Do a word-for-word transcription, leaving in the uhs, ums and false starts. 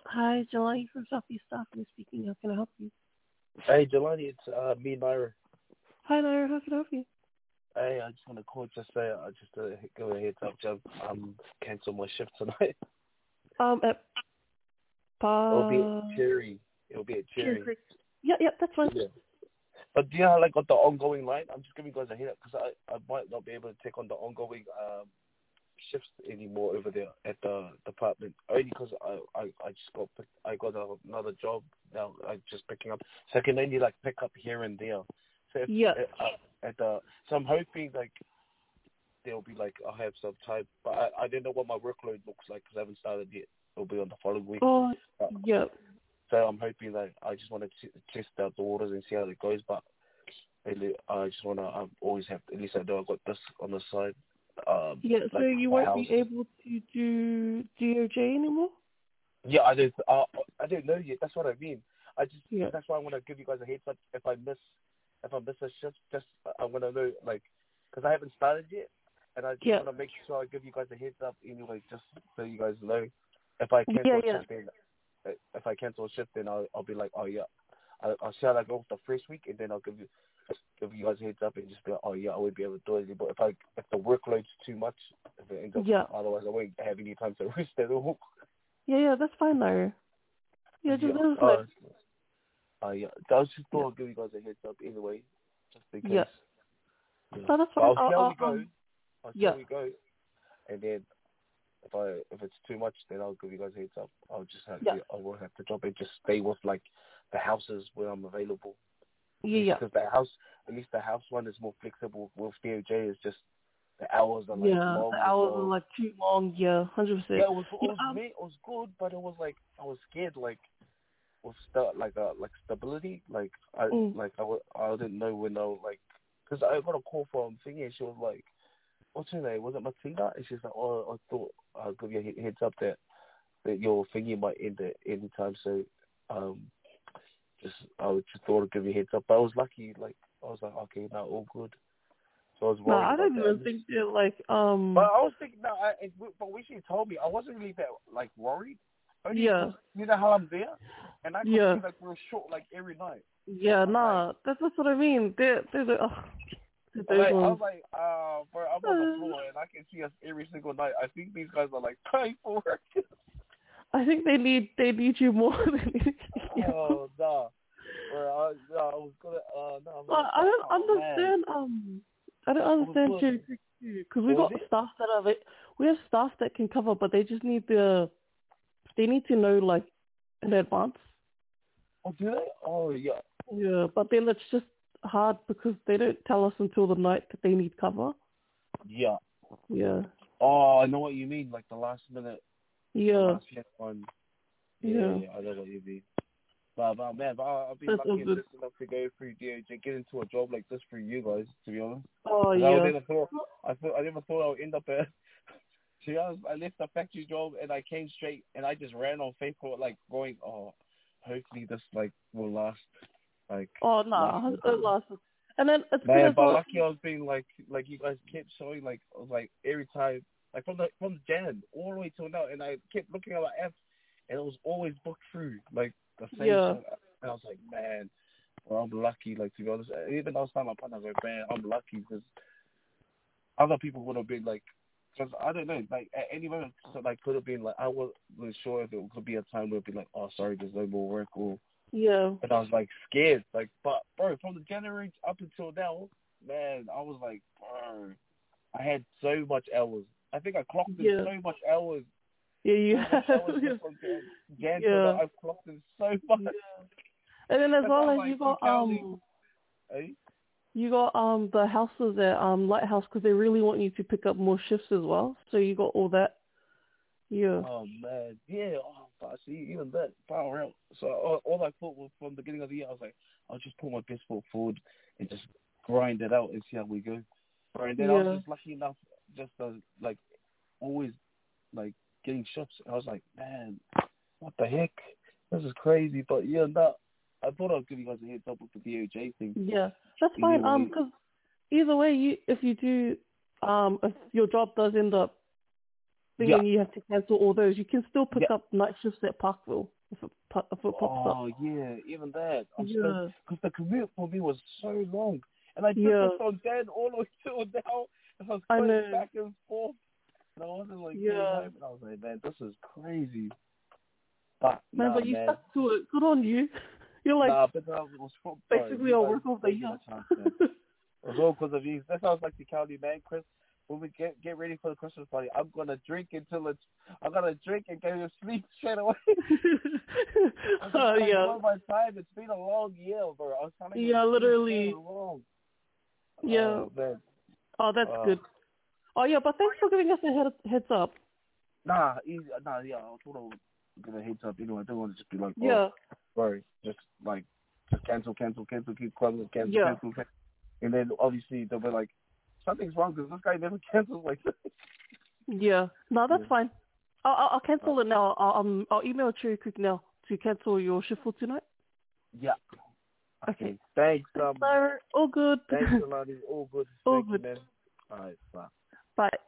Hi, Jelani from Southeast Staffing speaking. How can I help you? Hey, Jelani, it's uh, me, Naira. Hi, Naira. How can I help you? Hey, I just want to call just say, uh, just to go a heads up, Joe. Um, cancel my shift tonight. Um, at It'll be at Pa... Cherry. It'll be at Cherry Cherry. Creek. Yeah, yeah, that's fine. Yeah. But do you know how, like, got the ongoing line? I'm just giving you guys a heads up because I, I might not be able to take on the ongoing um, shifts anymore over there at the department. Only because I, I, I just got pick- I got a, another job now. I'm just picking up, so I can only like pick up here and there. So if, Yeah. uh, at the, so I'm hoping like there'll be like I'll have some time, but I, I don't know what my workload looks like because I haven't started yet. It'll be on the following week. Oh, Uh, yeah. so I'm hoping that I just want to t- test out the waters and see how it goes. But really, I just want to um, always have at least I know I've got this on the side. Um, Yeah, so like you my won't house. be able to do D O J anymore? Yeah, I don't. Uh, I don't know yet. That's what I mean. I just. Yeah. That's why I want to give you guys a heads up. If I miss, if I miss a shift, just I want to know, like, because I haven't started yet, and I just Yeah. want to make sure I give you guys a heads up anyway, just so you guys know. If I cancel Yeah, a yeah. shift, then if I cancel a shift, then I'll I'll be like, oh yeah, I'll, I'll see how I go with the first week, and then I'll give you give you guys a heads up and just be like, oh yeah, I won't be able to do it. But if I if the workload's too much, if it ends up, Yeah. otherwise I won't have any time to rest at all. Yeah, yeah, that's fine, Naira. Yeah, just Yeah. let us know. Uh, Uh, yeah, I was just Yeah. thought I'd give you guys a heads up anyway, just in Yeah. case. Yeah. No, that's But fine. I'll I'll, see how I'll, we go. um, I'll see yeah. how we go, and then if I if it's too much, then I'll give you guys a heads up. I'll just have Yeah. to, I will have to drop it. Just stay with like the houses where I'm available. At Yeah, least yeah. because the house, at least the house one is more flexible. With D O J, is just the hours are like Yeah, the long as hours are well. like too long. Yeah, one hundred Yeah, percent. it was it Yeah, was um, me. It was good, but it was like I was scared. Like with st- like uh like stability, like I mm, like I, w- I didn't know when I was like, because I got a call from thingy and she was like, what's her name? Was it Matilda? And she's like, oh, I thought I'll give you a he- heads up that that your thingy might end at any time, so um just I would just thought I'd give you a heads up. But I was lucky, like I was like, okay, now all good. So I was no, worried I about don't that. even think they're like, But um, I was thinking, no, I, it, but when she told me, I wasn't really that like worried. Only yeah, because you know how I'm there, and I could yeah, see like we're short like every night. yeah, I'm like, nah, that's, that's what I mean. They're, they're, the oh, they're those like I ones. was like, uh, bro, I'm on the Uh, floor and I can see us every single night. I think these guys are like paying for it. I think they need, they need you more than anything else. Oh no, bro, I, no, I was gonna, uh, no, man, But I was I like, don't oh man, understand, um, I don't it was understand good. Cherry Creek too, because we What was got it? staff that have it, we have staff that can cover, but they just need the, they need to know like in advance. Oh, do they? Oh yeah, Yeah, but then it's just hard because they don't tell us until the night that they need cover. yeah. Yeah, Oh, I know what you mean. Like the last minute, the yeah, last minute one. Yeah, yeah. yeah, I know what you mean. But, but man, but I- I've been That's all lucky and good. blessed enough to go through D O J, get into a job like this for you guys, to be honest. Oh Because I yeah. never thought, I thought, I never thought I would end up at. To be honest, I left the factory job and I came straight and I just ran on faith for like going, oh, hopefully this like will last, like Oh last no, a it bit. lasted. And then it's good Man, as but well. lucky I was being like, like you guys kept showing like, I was like every time, like from the from Jan all the way till now, and I kept looking at my app and it was always booked through like the same Yeah, shit. And I was like, man, well, I'm lucky. Like to be honest, even though I was telling my partner, I was like, man, I'm lucky because other people would have been like, because I don't know, like at any moment, so, like could have been like I wasn't sure if it could be a time where it'd be like, oh, sorry, there's no more work, or yeah, and I was like scared, like, but bro, from the January up until now, man, I was like, bro, I had so much hours. I think I clocked in yeah, so much hours, yeah. You so much have, hours just from Jan, Jan till now. yeah, I've clocked in so much. yeah. And then as That's why I well was as like, you I'm got counting. um, Eh? you got um the houses at um Lighthouse because they really want you to pick up more shifts as well. So you got all that. Yeah, Oh man, yeah. Oh, but see, even that power out. So all, all I thought was from the beginning of the year, I was like, I'll just put my best foot forward and just grind it out and see how we go. Right, and then I was yeah, just lucky enough, just to, like always like getting shots. I was like, man, what the heck? This is crazy. But yeah, no, I thought I'd give you guys a heads up with the D O J thing. yeah. That's fine. Um, Anyway, because either way, you if you do um if your job does end up thing Yeah. and you have to cancel all those, you can still pick Yeah. up night shifts at Parkville if it, po- if it pops up. Oh yeah, even that. I'm Yeah. because the commute for me was so long, and I took Yeah. it from then all the way to now, and I was I going know. back and forth, and I wasn't like getting Yeah. home, and I was like, man, this is crazy. But Man, nah, but you man, stuck to it. Good on you. You're like nah, but that was from bro. basically You a guys work of the gave me year. the chance, man. It was all because of you. That sounds like the county, man, Chris. When we get get ready for the Christmas party, I'm gonna drink until it's. I'm gonna drink and go to sleep straight away. I'm just uh, trying to yeah. enjoy my time. It's been a long year, bro. I was trying to get Yeah, sleep literally. so long. Yeah. Oh man. Oh, that's Uh, good. Oh, yeah, but thanks for giving us a head, heads up. nah, easy, nah, yeah. I thought I would give a heads up anyway. I don't want to just be like, oh, Yeah. sorry, just like, just cancel, cancel, cancel, keep calling, cancel, Yeah. cancel, cancel, and then obviously they'll be like, something's wrong because this guy never cancels like this. Yeah. No, that's Yeah. fine. I'll, I'll I'll cancel Uh, it now. I'll, um, I'll email Cherry Creek now to cancel your shift for tonight. yeah. Okay. Okay. Thanks. Um. So, all good. Thanks a lot. It's all good. All Thank you, good. man. All right. Bye. Bye.